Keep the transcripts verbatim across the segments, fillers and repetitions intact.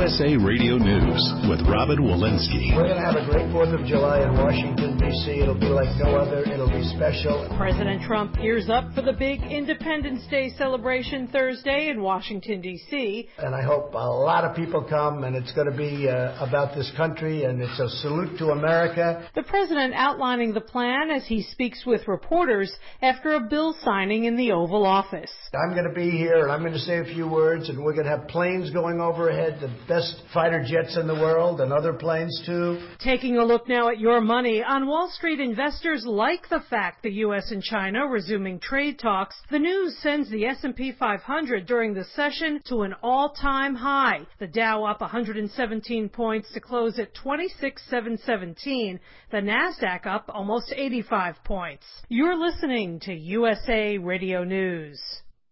S A Radio News with Robin Walensky. We're going to have a great fourth of July in Washington, D C It'll be like no other. It'll be special. President Trump gears up for the big Independence Day celebration Thursday in Washington, D C And I hope a lot of people come, and it's going to be uh, about this country, and it's a salute to America. The president outlining the plan as he speaks with reporters after a bill signing in the Oval Office. I'm going to be here, and I'm going to say a few words, and we're going to have planes going overhead, the best fighter jets in the world, and other planes too. Taking a look now at your money. On Wall Street, investors like the fact the U S and China resuming trade talks. The news sends the S and P five hundred during the session to an all-time high. The Dow up one hundred seventeen points to close at twenty-six thousand seven hundred seventeen. The Nasdaq up almost eighty-five points. You're listening to U S A Radio News.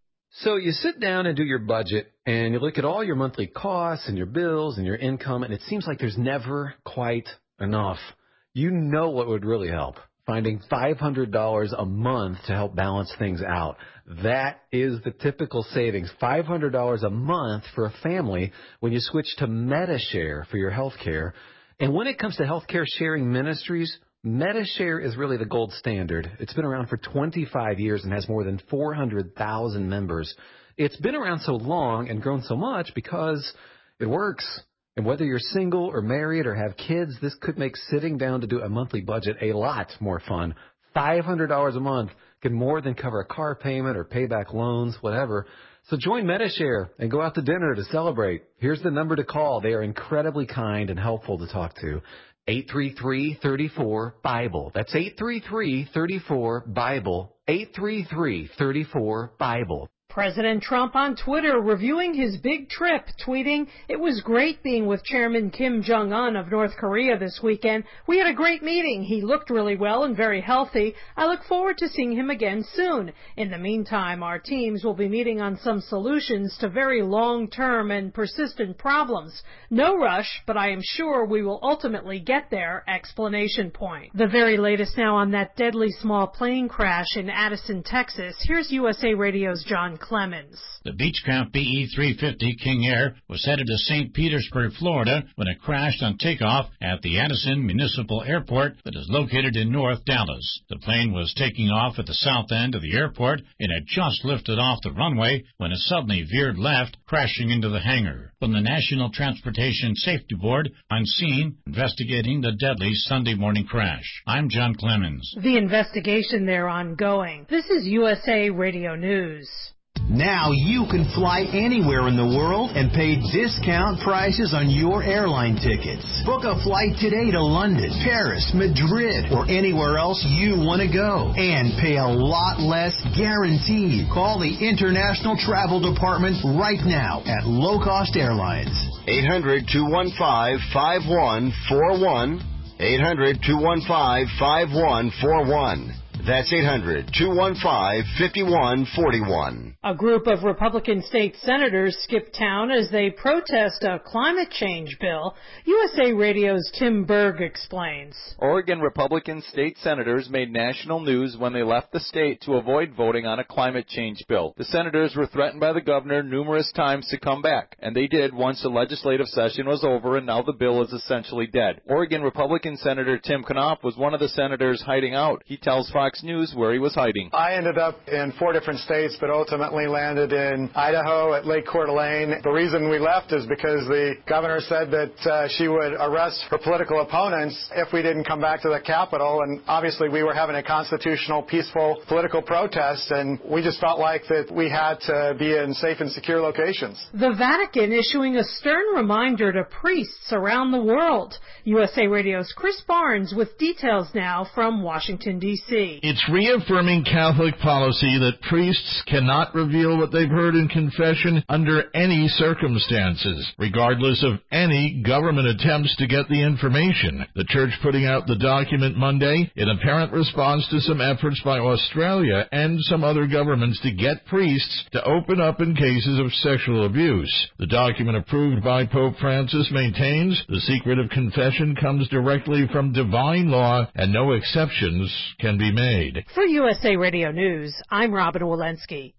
So you sit down and do your budget, and you look at all your monthly costs and your bills and your income, and it seems like there's never quite enough. You know what would really help? Finding five hundred dollars a month to help balance things out. That is the typical savings, five hundred dollars a month for a family when you switch to Medi-Share for your health care. And when it comes to healthcare sharing ministries, Medi-Share is really the gold standard. It's been around for twenty-five years and has more than four hundred thousand members. It's been around so long and grown so much because it works. And whether you're single or married or have kids, this could make sitting down to do a monthly budget a lot more fun. five hundred dollars a month can more than cover a car payment or pay back loans, whatever. So join Medi-Share and go out to dinner to celebrate. Here's the number to call. They are incredibly kind and helpful to talk to. eight three three, three four, BIBLE. That's eight three three, three four, BIBLE. eight three three, three four, BIBLE. President Trump on Twitter reviewing his big trip, tweeting, "It was great being with Chairman Kim Jong-un of North Korea this weekend. We had a great meeting. He looked really well and very healthy. I look forward to seeing him again soon. In the meantime, our teams will be meeting on some solutions to very long-term and persistent problems. No rush, but I am sure we will ultimately get there!" Explanation point. The very latest now on that deadly small plane crash in Addison, Texas. Here's U S A Radio's John Clemens. The Beechcraft B E three fifty King Air was headed to Saint Petersburg, Florida, when it crashed on takeoff at the Addison Municipal Airport that is located in North Dallas. The plane was taking off at the south end of the airport and had just lifted off the runway when it suddenly veered left, crashing into the hangar. From the National Transportation Safety Board on scene, investigating the deadly Sunday morning crash. I'm John Clemens. The investigation there ongoing. This is U S A Radio News. Now you can fly anywhere in the world and pay discount prices on your airline tickets. Book a flight today to London, Paris, Madrid, or anywhere else you want to go. And pay a lot less guaranteed. Call the International Travel Department right now at Low Cost Airlines. eight hundred, two one five, five one four one. eight hundred, two one five, five one four one. That's eight hundred, two one five, five one four one. A group of Republican state senators skipped town as they protest a climate change bill. U S A Radio's Tim Berg explains. Oregon Republican state senators made national news when they left the state to avoid voting on a climate change bill. The senators were threatened by the governor numerous times to come back, and they did once the legislative session was over, and now the bill is essentially dead. Oregon Republican Senator Tim Knopf was one of the senators hiding out. He tells Fox News where he was hiding. I ended up in four different states, but ultimately landed in Idaho at Lake Coeur d'Alene. The reason we left is because the governor said that uh, she would arrest her political opponents if we didn't come back to the Capitol, and obviously we were having a constitutional, peaceful political protest, and we just felt like that we had to be in safe and secure locations. The Vatican issuing a stern reminder to priests around the world. U S A Radio's Chris Barnes with details now from Washington, D C It's reaffirming Catholic policy that priests cannot reveal what they've heard in confession under any circumstances, regardless of any government attempts to get the information. The Church putting out the document Monday in apparent response to some efforts by Australia and some other governments to get priests to open up in cases of sexual abuse. The document approved by Pope Francis maintains the secret of confession comes directly from divine law and no exceptions can be made. For U S A Radio News, I'm Robin Walensky.